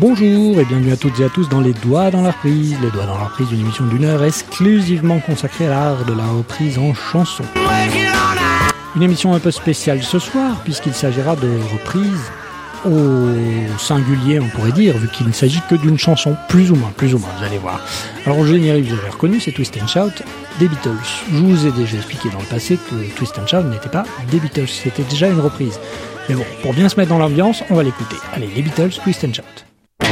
Bonjour et bienvenue à toutes et à tous dans Les Doigts dans la reprise. Les Doigts dans la reprise, une émission d'une heure exclusivement consacrée à l'art de la reprise en chanson. Une émission un peu spéciale ce soir puisqu'il s'agira de reprises au singulier, on pourrait dire, vu qu'il ne s'agit que d'une chanson, plus ou moins, vous allez voir. Alors au générique, vous avez reconnu, c'est Twist and Shout des Beatles. Je vous ai déjà expliqué dans le passé que Twist and Shout n'était pas des Beatles, c'était déjà une reprise. Mais bon, pour bien se mettre dans l'ambiance, on va l'écouter. Allez, les Beatles, Twist and Shout.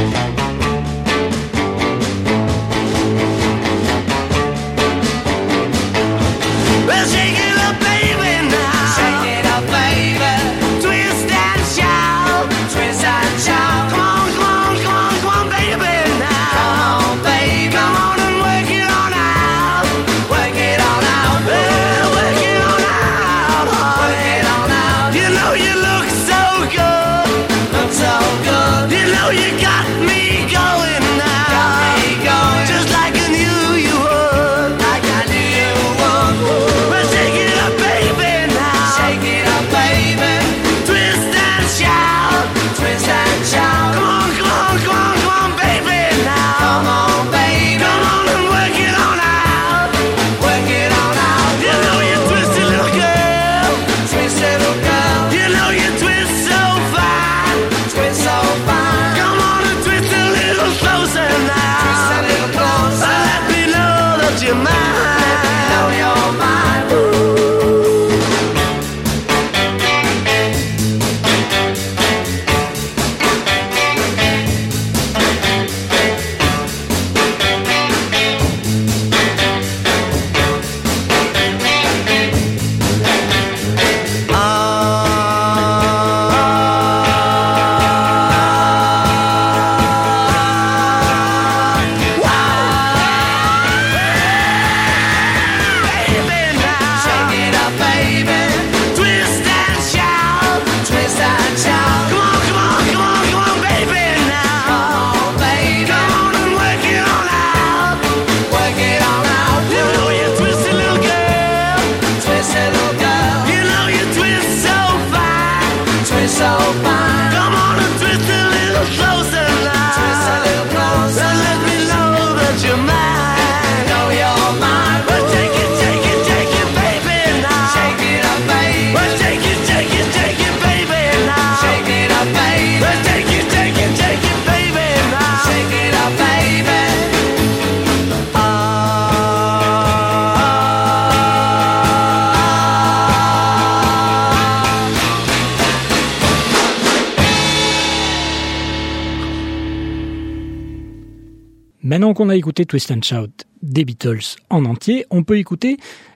Maintenant qu'on a écouté Twist and Shout des Beatles en entier, on peut écouter,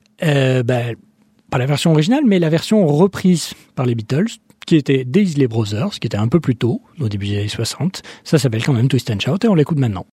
pas la version originale, mais la version reprise par les Beatles, qui était des Isley Brothers, qui était un peu plus tôt, au début des années 60. Ça s'appelle quand même Twist and Shout et on l'écoute maintenant.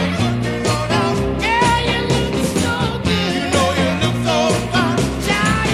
Yeah.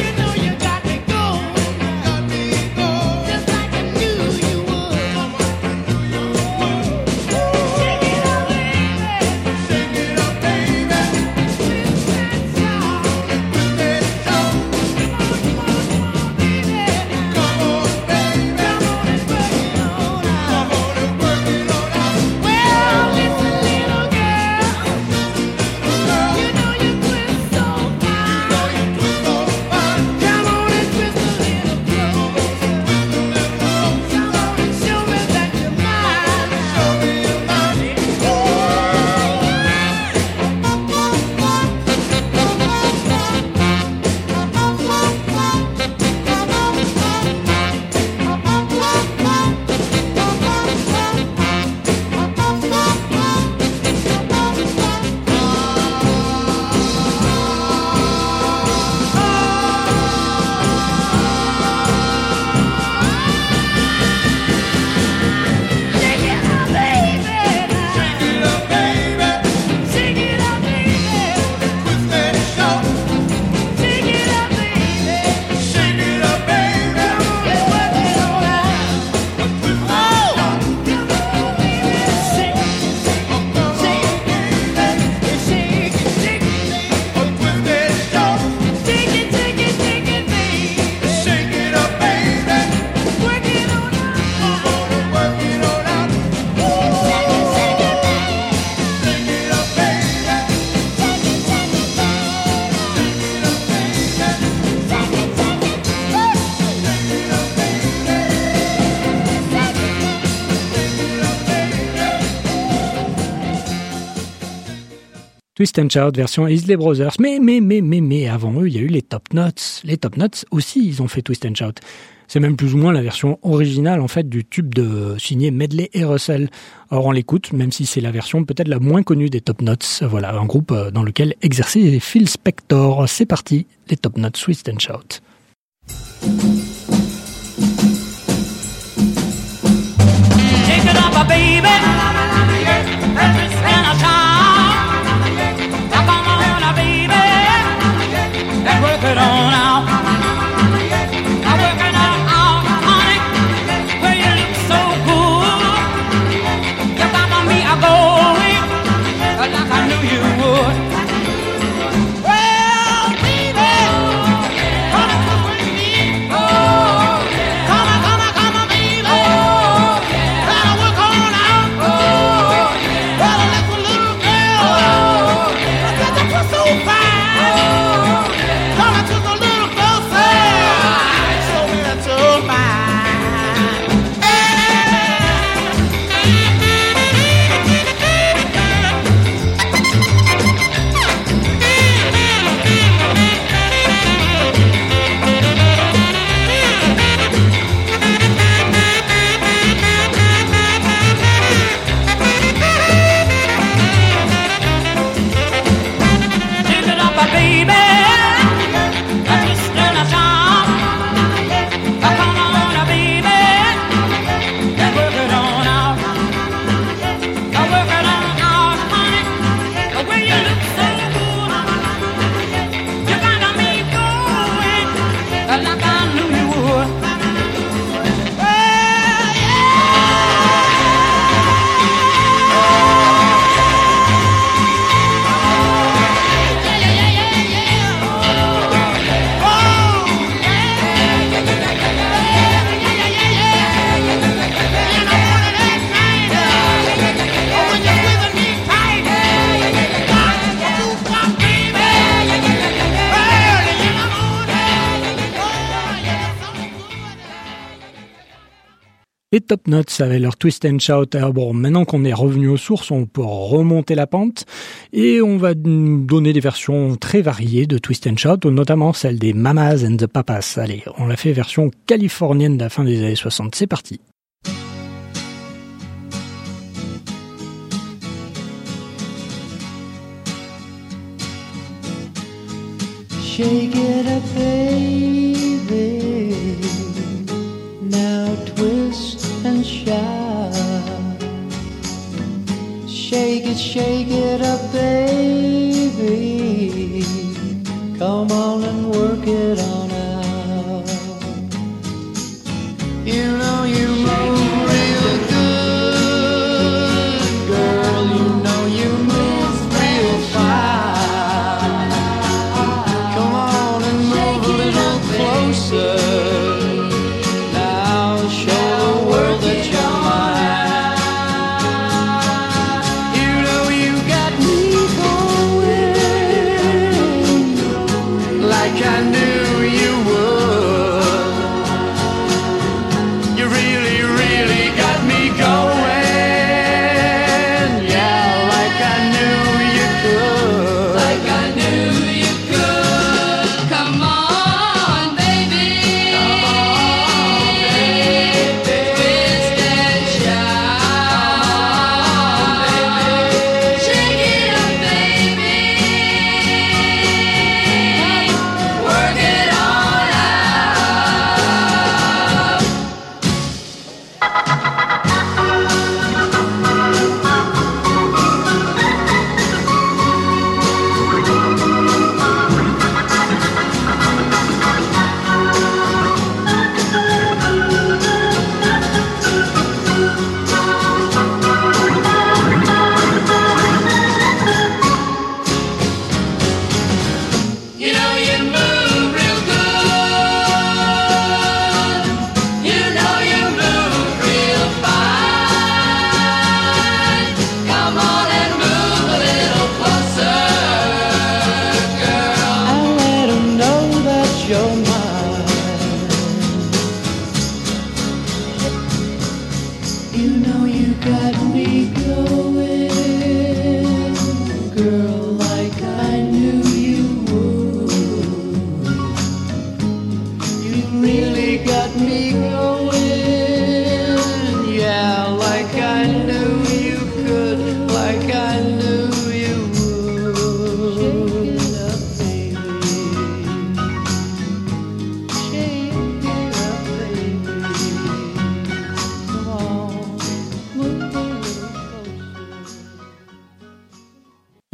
Twist and Shout version Isley Brothers. Mais avant eux, il y a eu les Top Knots. Les Top Knots aussi, ils ont fait Twist and Shout. C'est même plus ou moins la version originale en fait du tube de signé Medley et Russell. Or on l'écoute, même si c'est la version peut-être la moins connue des Top Knots. Voilà, un groupe dans lequel exerçait Phil Spector. C'est parti, les Top Knots, Twist and Shout. Take it up, baby. And a shout. Come on, baby. And work it on out. Les Top Knots avaient leur Twist and Shout. Alors bon, maintenant qu'on est revenu aux sources, on peut remonter la pente et on va donner des versions très variées de Twist and Shout, notamment celle des Mamas and the Papas. Allez, on l'a fait version californienne de la fin des années 60. C'est parti. Shake it up, baby. Now twist and shout. Shake it up, baby. Come on and work it on out. You know you move real good, girl. You know you move real fine. Come on and move a little closer. You got me going, girl.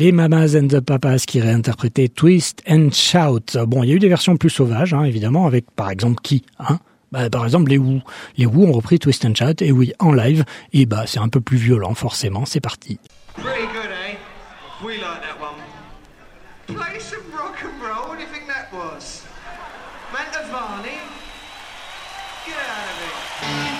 Les Mamas and the Papas qui réinterprétaient Twist and Shout. Bon, il y a eu des versions plus sauvages, évidemment, avec par exemple qui, par exemple les Who. Les Who ont repris Twist and Shout, et oui, en live, et c'est un peu plus violent, forcément, c'est parti. Pretty good, eh? We like that one. Play some rock and roll, what do you think that was? Mantovani? Get out of it.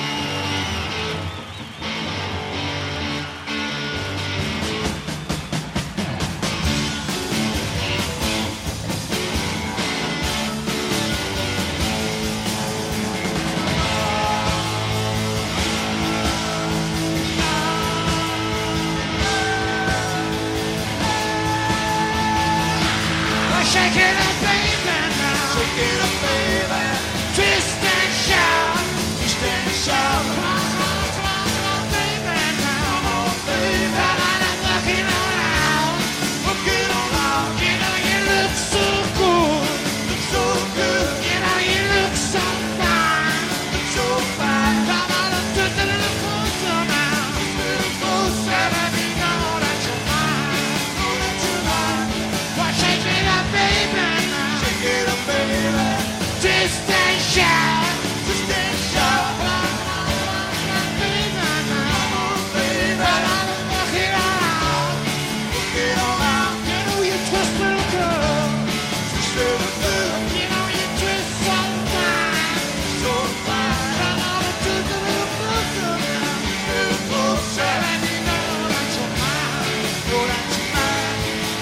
Shake it up, baby, now. Shake it up, baby. Twist and shout. Twist and shout. Come on, come on, come on, baby, now. Come on, baby. I'm looking around. Looking around. You know you look so good. Look so good. You know you look so fine. Look so fine. Come on, let's do a little closer now. A little closer. Let me know that you're mine. Know that you're mine. Why shake it up, baby, now. Shake it up, baby. Twist and shout. Twist and shout. Come on, baby, now. Come on, baby. Look it around. Look it around. You know you twist, little girl. Twist, little girl. You know you twist so fine. So fine. Come on, let's do a little closer now. A little closer. Let me know that you're mine. Know that you're mine.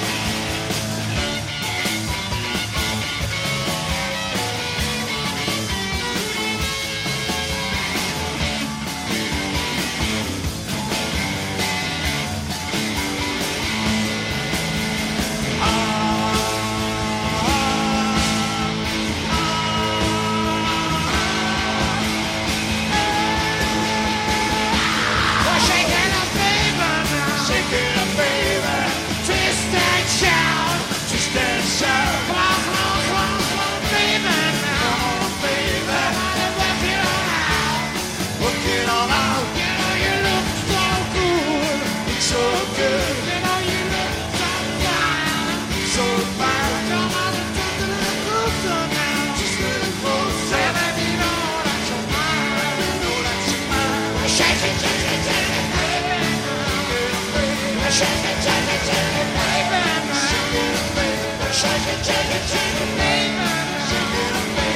Well, shake it up, baby, now. Shake it up, baby. Twist and shout. Twist and shout. Come on, come on, come on, come on, baby, now. Come on, baby. Work it all out. Work it all out. You know you look so good. Look so good. You know you look so fine. So fine. Come on, let's take a little closer now. Just a little closer. Let me know that you're mine. Let me know that you're mine. Shake it, shake it, shake it, baby. Shake it, shake it, shake it, baby. Shake it, baby. Shake it, shake it, shake it, baby. Shake it up, baby.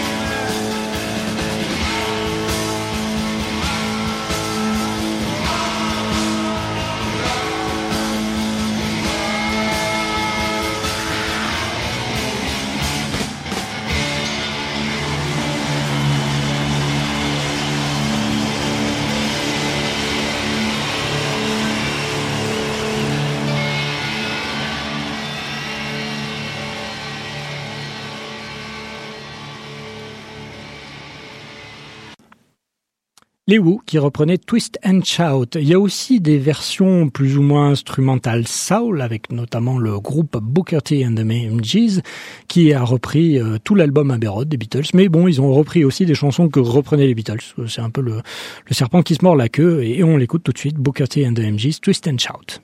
Les Who qui reprenaient Twist and Shout. Il y a aussi des versions plus ou moins instrumentales soul, avec notamment le groupe Booker T and the MGs, qui a repris tout l'album Abbey Road des Beatles. Mais bon, ils ont repris aussi des chansons que reprenaient les Beatles. C'est un peu le serpent qui se mord la queue, et on l'écoute tout de suite. Booker T and the MGs, Twist and Shout.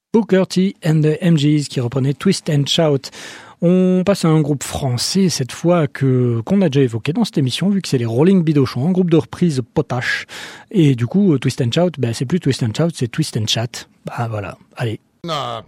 Booker T and the MGs qui reprenait Twist and Shout. On passe à un groupe français cette fois qu'on a déjà évoqué dans cette émission vu que c'est les Rolling Bidochon, un groupe de reprise potache. Et du coup Twist and Shout, c'est plus Twist and Shout, c'est Twist and Chat. Voilà, allez. No.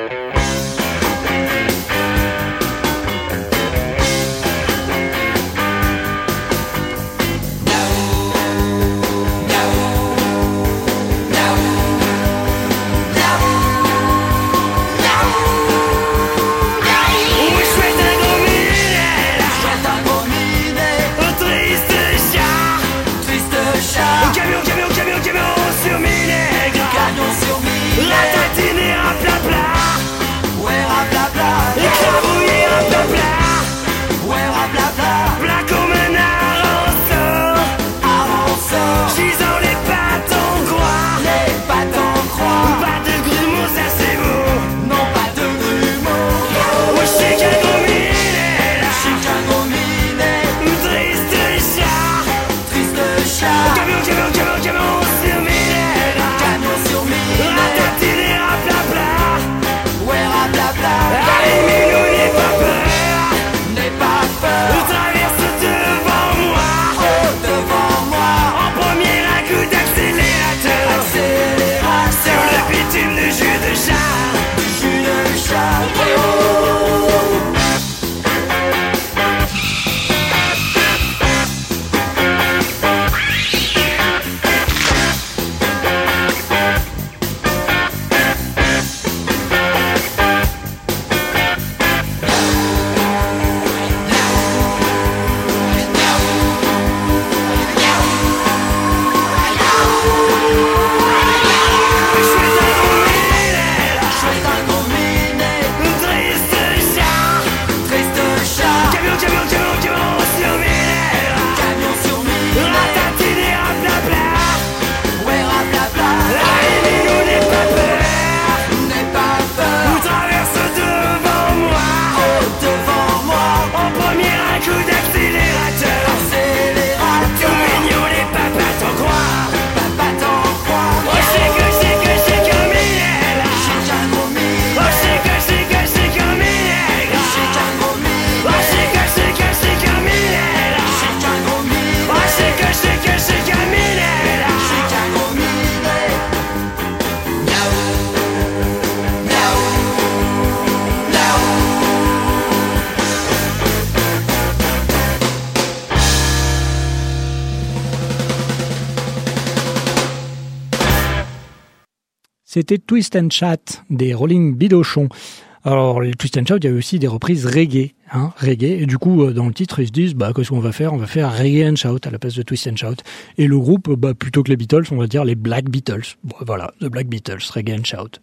C'était Twist and Chat des Rolling Bidochon. Alors, les Twist and Shout, il y avait aussi des reprises reggae, reggae. Et du coup, dans le titre, ils se disent, qu'est-ce qu'on va faire ? On va faire Reggae and Shout à la place de Twist and Shout. Et le groupe, plutôt que les Beatles, on va dire les Black Beatles. Bon, voilà, The Black Beatles, Reggae and Shout.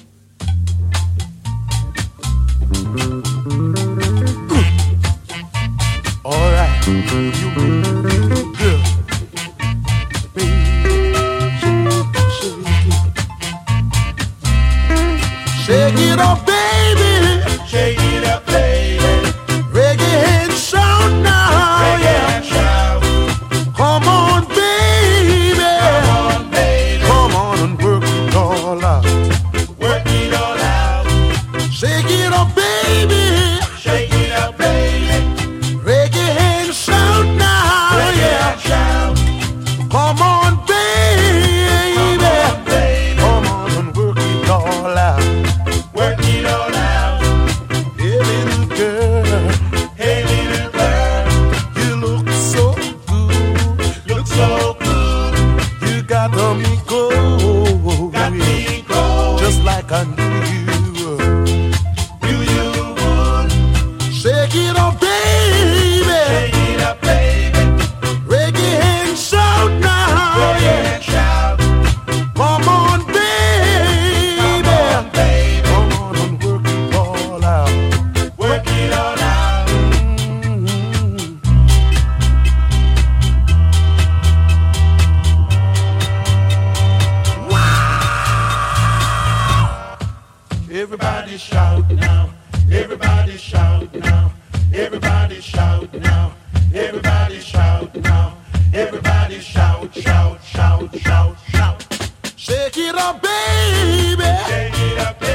All right. Good. Shake it up, baby. Shake it up, baby. Reggae and shout now. Reggae and shout. Come on, baby. Come on, baby. Come on and work it all out. Work it all out. Shake it up, baby. Shake it up, baby. Reggae and shout now. Reggae and shout. Come on, baby. Come on, baby. Come on and work it all out. Work it all out. Hey little girl, you look so good, look so good. You got me going, just like I knew you would. Shake it up, baby. Shake it up, baby. Reggae and shout now. Reggae and shout. Come on, baby. Come on, baby. Come on and work it all out. Work it all out. Wow! Everybody shout now. Everybody shout now. Everybody shout now. Everybody shout now. Everybody shout, shout, shout, shout, shout. Shake it up, baby. Shake it up, baby.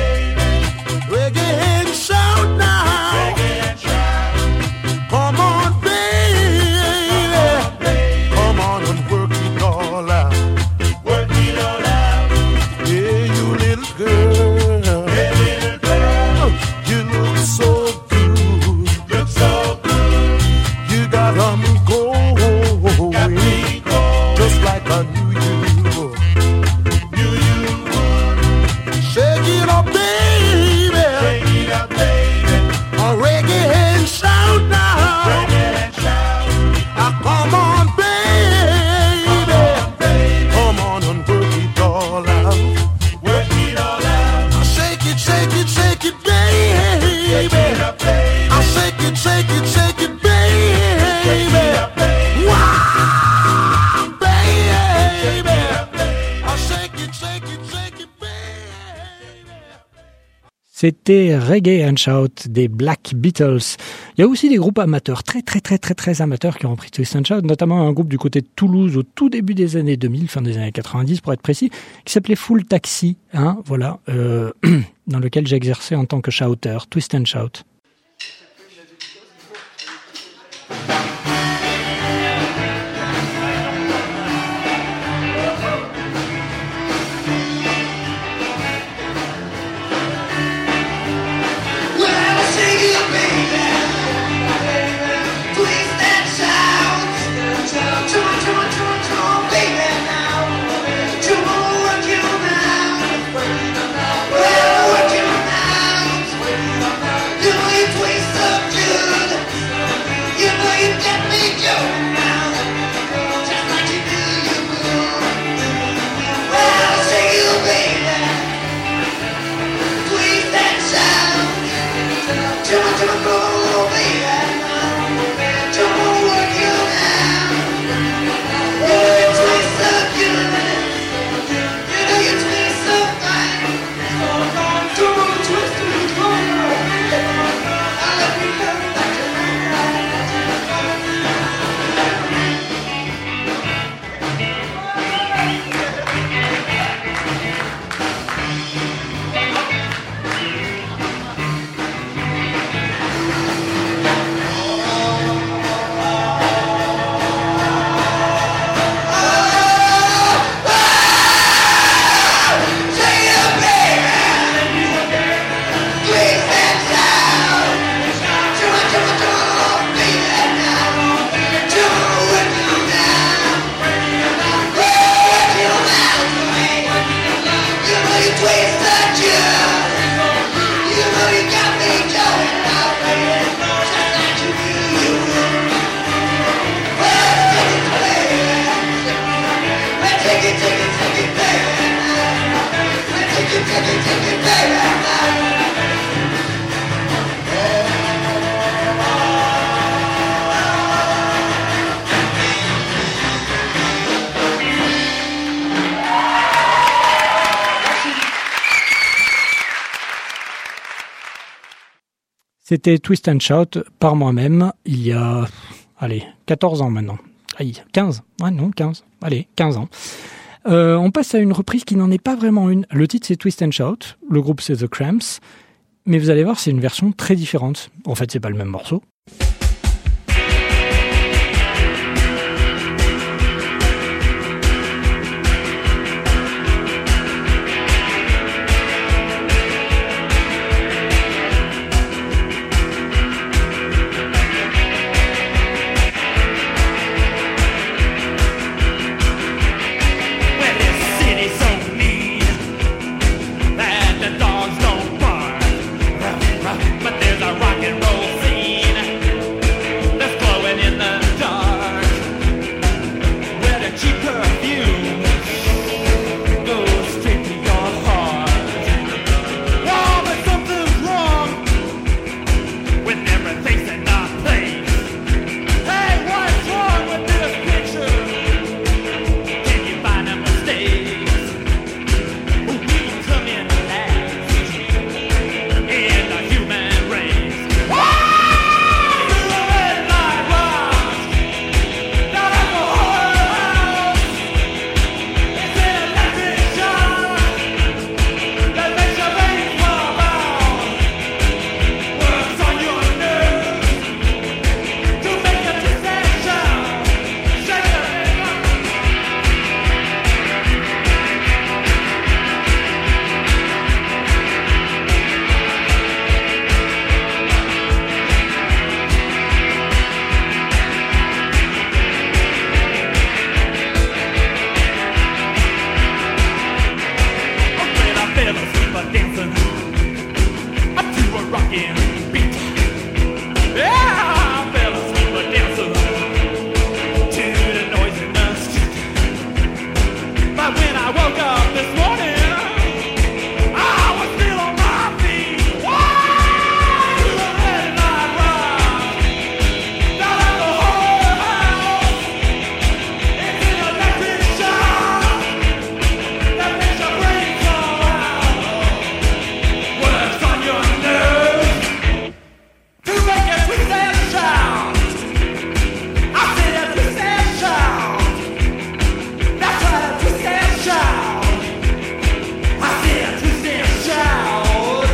up, baby. Shake it up, baby. Reggae and shout now. Reggae and shout. Come on, baby. Come on and work it all out. Work it all out. Shake it, shake it, shake it, baby. Shake it up, baby. Shake it, shake it, shake it, baby. Wow, baby. Shake it, shake it, shake it, baby. C'était Reggae and Shout des Black Beatles. Il y a aussi des groupes amateurs, très amateurs qui ont repris Twist and Shout, notamment un groupe du côté de Toulouse au tout début des années 2000, fin des années 90 pour être précis, qui s'appelait Full Taxi, hein, voilà, dans lequel j'ai exercé en tant que shouter, Twist and Shout. C'était Twist and Shout par moi-même, il y a, 14 ans maintenant. Aïe, 15. Ouais, non, 15. Allez, 15 ans. On passe à une reprise qui n'en est pas vraiment une. Le titre, c'est Twist and Shout. Le groupe, c'est The Cramps. Mais vous allez voir, c'est une version très différente. En fait, c'est pas le même morceau. But there's a rock and roll scene. rocking beat. Yeah, I fell asleep a dancing to the noise in the street. But when I woke up this morning, I was still on my feet. Why? To the red light rock, down at the whole house. It's an electric shock that makes your brain fall out. Works on your nerves to make a twist and shout. I said a twist and shout. That's right, a twist and shout. I said a twist and shout.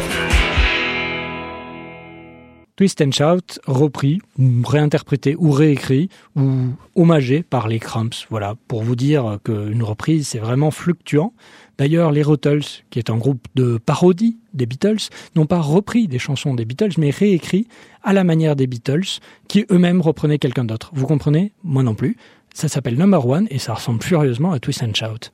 Twist and Shout, repris, ou réinterprété, ou réécrit, ou hommagé par les Cramps. Voilà, pour vous dire qu'une reprise, c'est vraiment fluctuant. D'ailleurs, les Rutles, qui est un groupe de parodie des Beatles, n'ont pas repris des chansons des Beatles, mais réécrit à la manière des Beatles, qui eux-mêmes reprenaient quelqu'un d'autre. Vous comprenez ? Moi non plus. Ça s'appelle Number One et ça ressemble furieusement à Twist and Shout.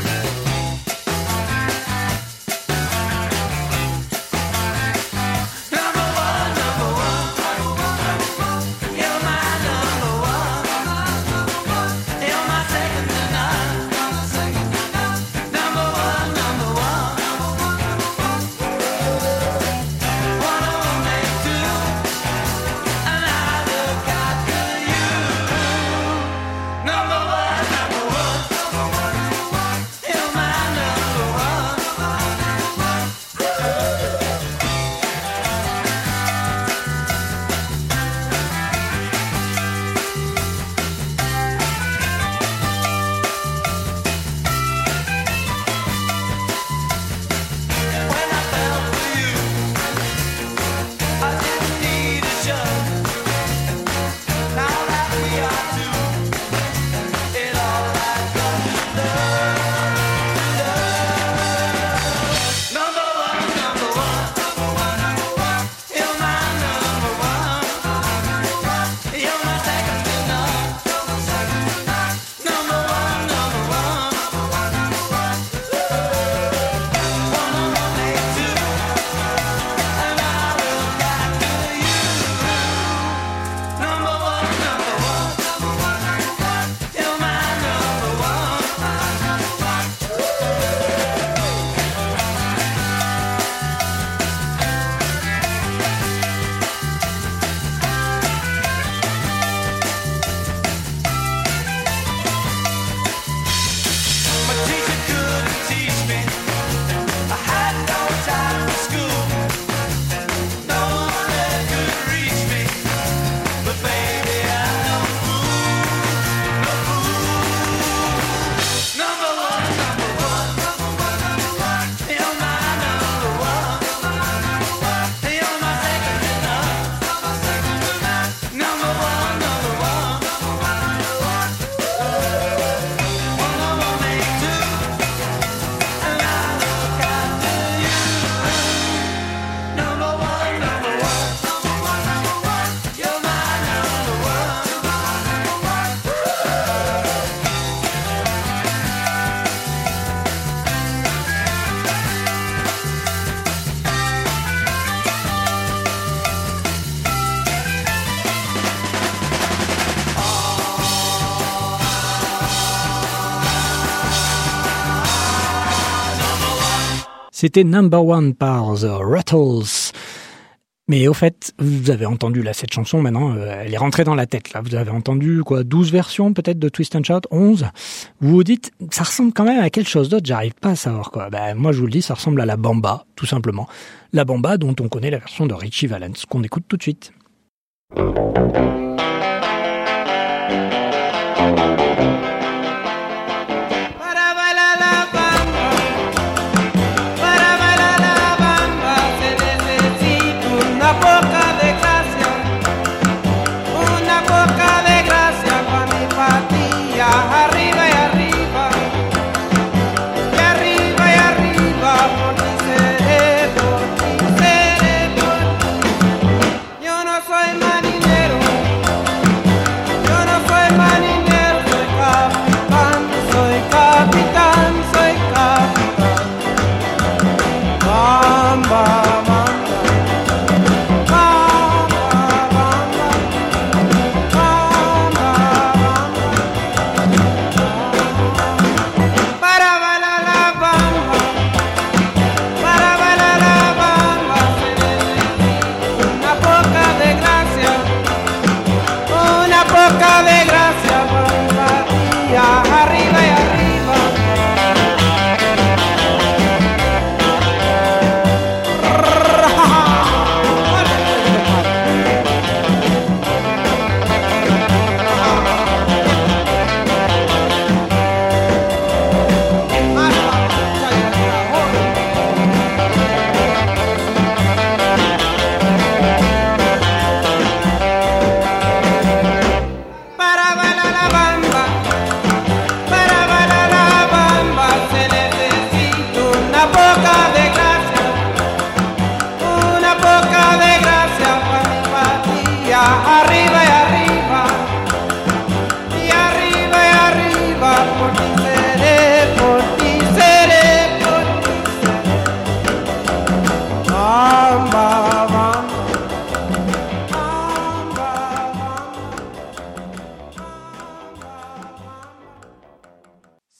C'était Number One par The Rattles. Mais au fait, vous avez entendu là cette chanson maintenant, elle est rentrée dans la tête là. Vous avez entendu quoi, 12 versions peut-être de Twist and Shout, 11. Vous vous dites, ça ressemble quand même à quelque chose d'autre, j'arrive pas à savoir quoi. Ben moi je vous le dis, ça ressemble à la Bamba, tout simplement. La Bamba dont on connaît la version de Richie Valens, qu'on écoute tout de suite.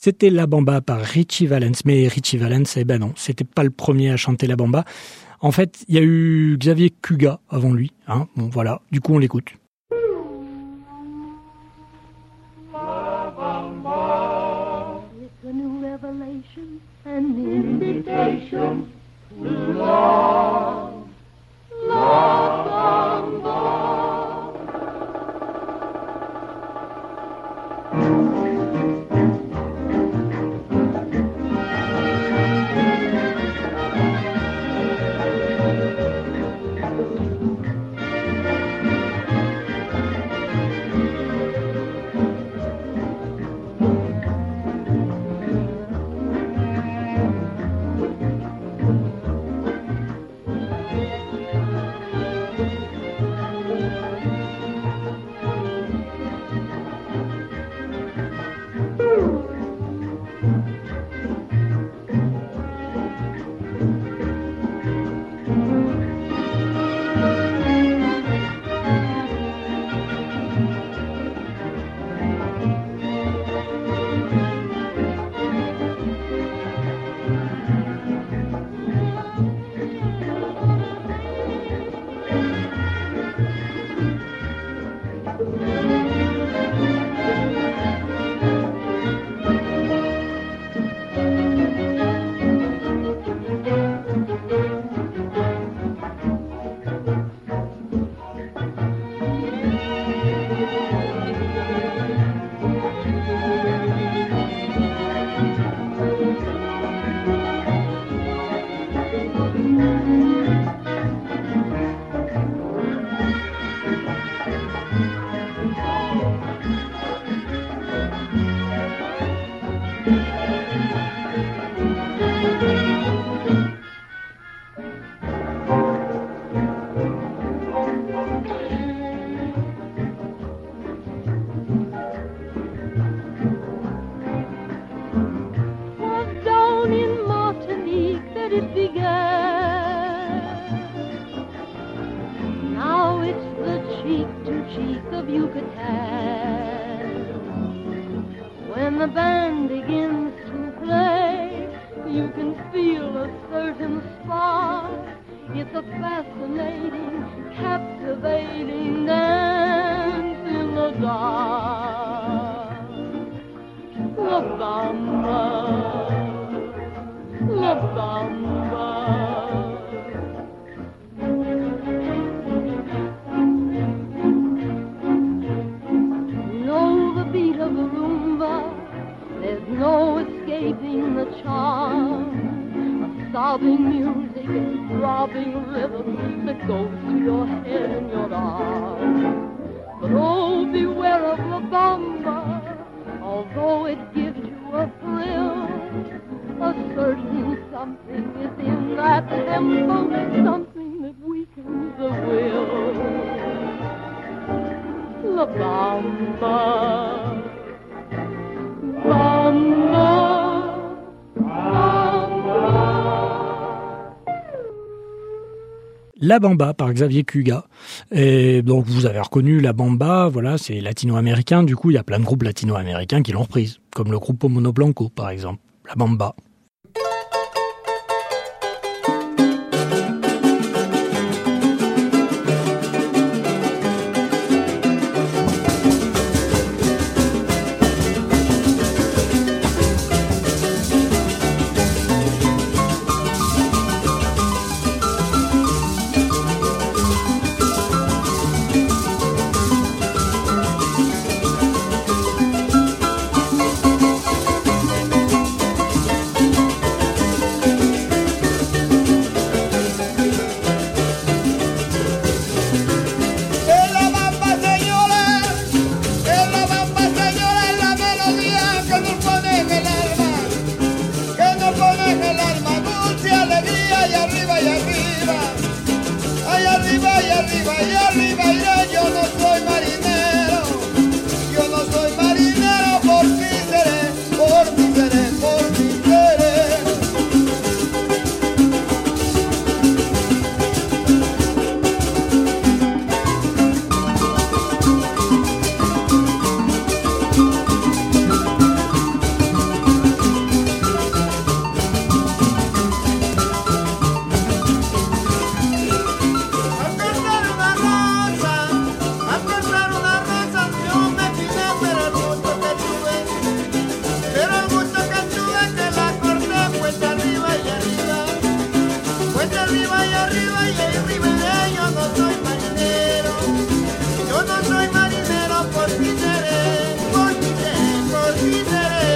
C'était La Bamba par Richie Valens. Mais Richie Valens, eh ben non, c'était pas le premier à chanter La Bamba. En fait, il y a eu Xavier Cugat avant lui. Hein. Bon, voilà. Du coup, on l'écoute. It's a new revelation, an invitation to love, love, Bamba. When the band begins to play, you can feel a certain spark. It's a fascinating, captivating dance in the dark. La Bamba, La Bamba. Of the rumba, there's no escaping the charm of sobbing music and throbbing rhythm that goes to your head and your arm. But oh, beware of La Bamba, although it gives you a thrill, a certain something within that tempo, something that weakens the will. La Bamba. La Bamba par Xavier Cugat. Et donc vous avez reconnu La Bamba, voilà, c'est latino-américain. Du coup, il y a plein de groupes latino-américains qui l'ont reprise, comme le groupe Mono Blanco par exemple. La Bamba. arriba y arriba y ribereño, no soy marinero. Yo no soy marinero, por ti seré, por ti seré, por ti seré.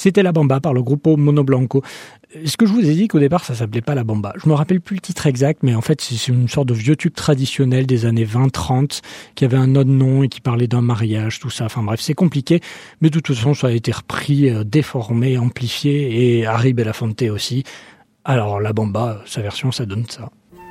C'était La Bamba par le Grupo Mono Blanco. Est-ce que je vous ai dit qu'au départ ça s'appelait pas La Bamba? Je me rappelle plus le titre exact, mais en fait c'est une sorte de vieux tube traditionnel des années 20-30 qui avait un autre nom et qui parlait d'un mariage, tout ça. Enfin bref, c'est compliqué, mais de toute façon ça a été repris, déformé, amplifié, et Harry Belafonte aussi. Alors La Bamba, sa version, ça donne ça.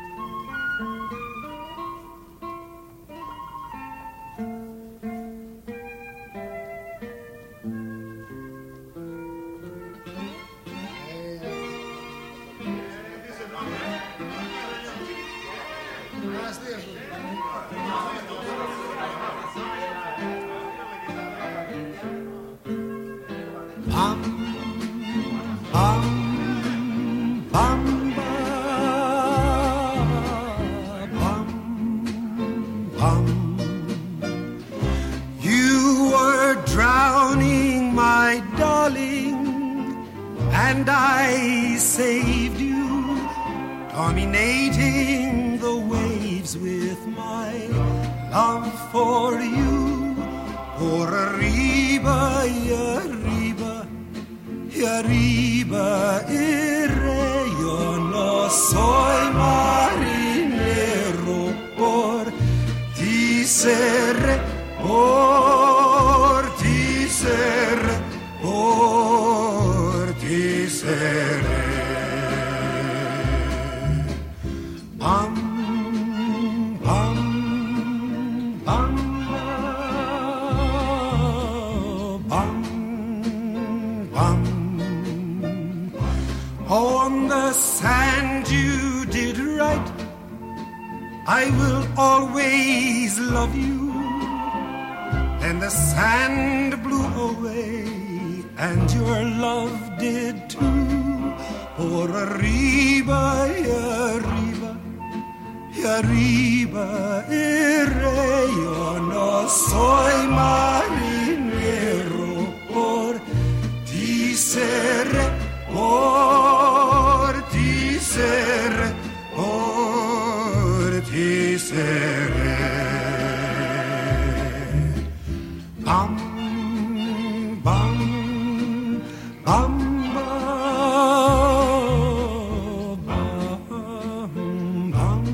You were drowning, my darling, and I saved you, dominating the waves with my love for you. Por arriba y arriba y arriba iré, yo no soy marinero, por ti seré, por ti seré, por ti seré. Bam, bam, bam, bam, bam. On the sand you did right, I will always love you. And the sand blew away, and your love did too. Por arriba y arriba y arriba iré, yo no soy marinero, por ti seré, por ti seré, por ti seré. Bam, bam, bam, bam, bam.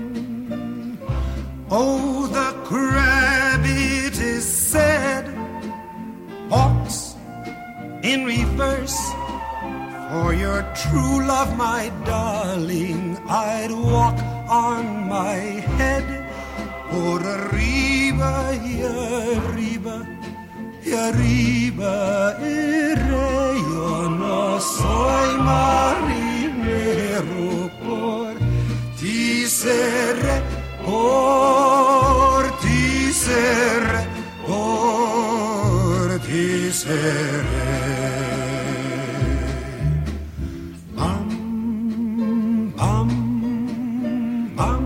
Oh, the crab, it is said, walks in reverse. For your true love, my darling, I'd walk on my head. Por arriba y arriba y arriba iré, yo no soy marinero, por ti seré, por ti seré, por ti seré. Bam, bam, bam.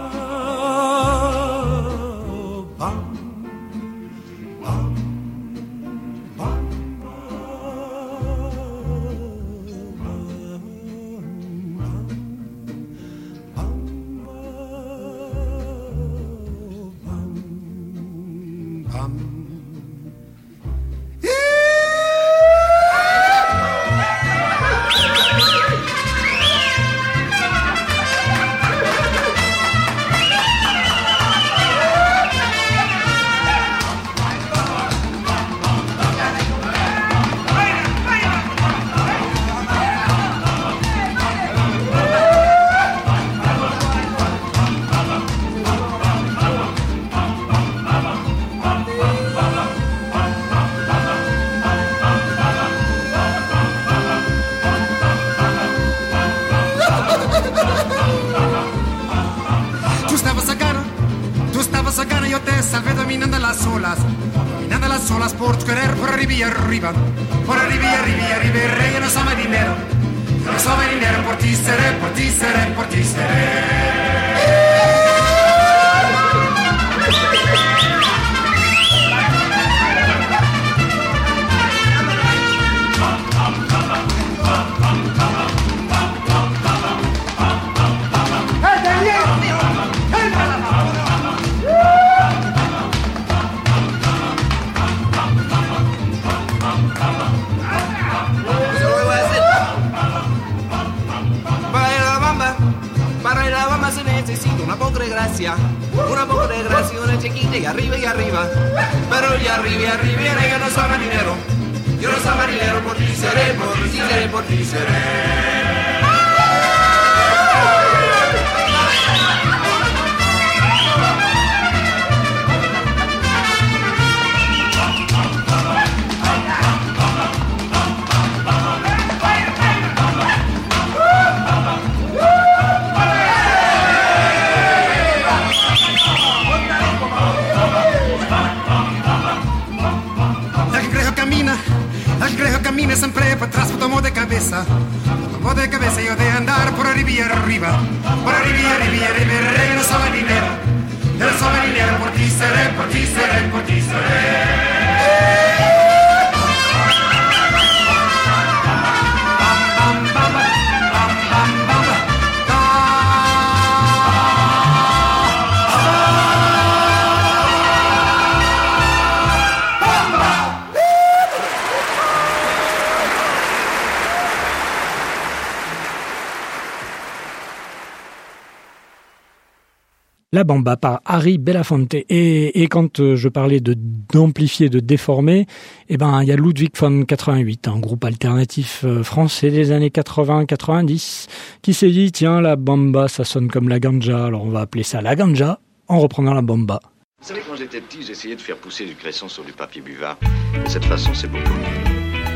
Dominando las olas por querer, por arriba y arriba, por arriba y arriba y arriba, y rey, yo no soy marinero, yo no soy marinero, por ti seré, por ti seré, por ti seré. poco de gracia, una chiquita y arriba, pero y arriba, yo no soy marinero, por ti seré, por ti seré. Camina sempre para trás, tomo de cabeça yo de andar por arriba y arriba, no soy marinero, por ti seré, por ti seré, por ti seré. La Bamba par Harry Belafonte. Et quand je parlais d'amplifier, de déformer, il y a Ludwig von 88, un groupe alternatif français des années 80-90, qui s'est dit, tiens, la Bamba, ça sonne comme la ganja, alors on va appeler ça la ganja, en reprenant la Bamba. Vous savez, quand j'étais petit, j'essayais de faire pousser du cresson sur du papier buvard. De cette façon, c'est beaucoup mieux.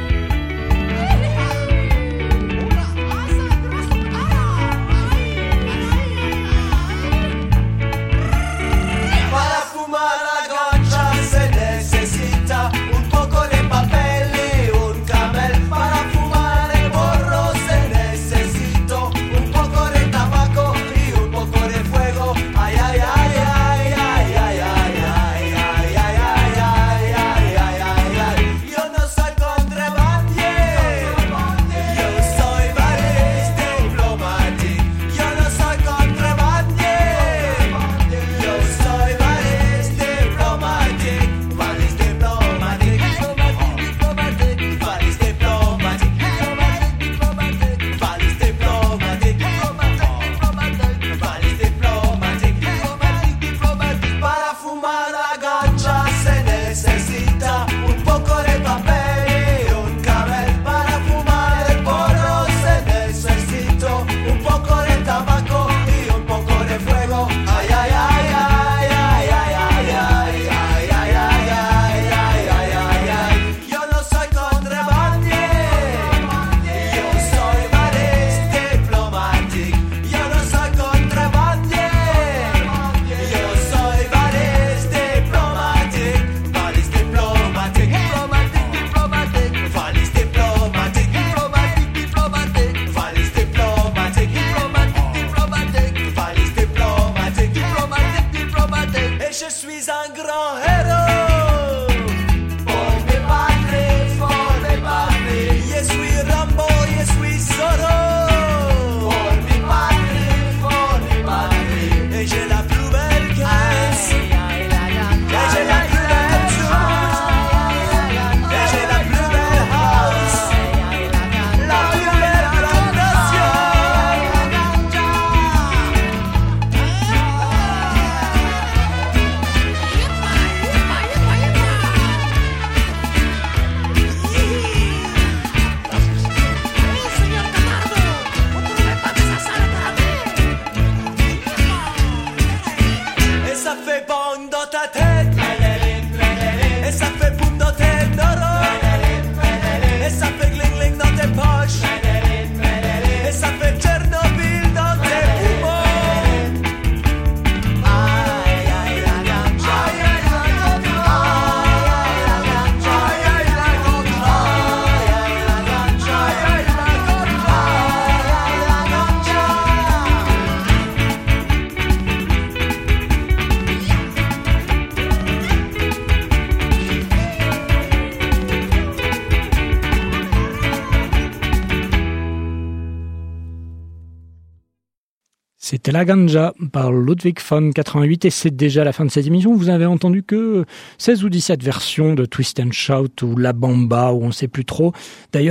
C'était la ganja par Ludwig von 88 et c'est déjà la fin de cette émission. Vous avez entendu que 16 ou 17 versions de Twist and Shout ou la Bamba ou on ne sait plus trop. D'ailleurs,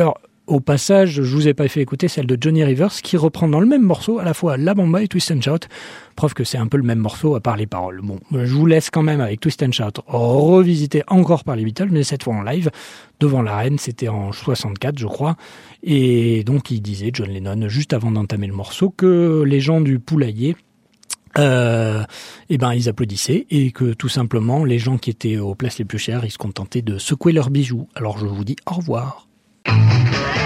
Au passage, je vous ai pas fait écouter celle de Johnny Rivers qui reprend dans le même morceau à la fois La Bamba et Twist and Shout. Preuve que c'est un peu le même morceau à part les paroles. Bon, je vous laisse quand même avec Twist and Shout revisité encore par les Beatles, mais cette fois en live devant l'arène. C'était en 64, je crois. Et donc il disait, John Lennon, juste avant d'entamer le morceau, que les gens du poulailler ils applaudissaient et que tout simplement les gens qui étaient aux places les plus chères, ils se contentaient de secouer leurs bijoux. Alors je vous dis au revoir.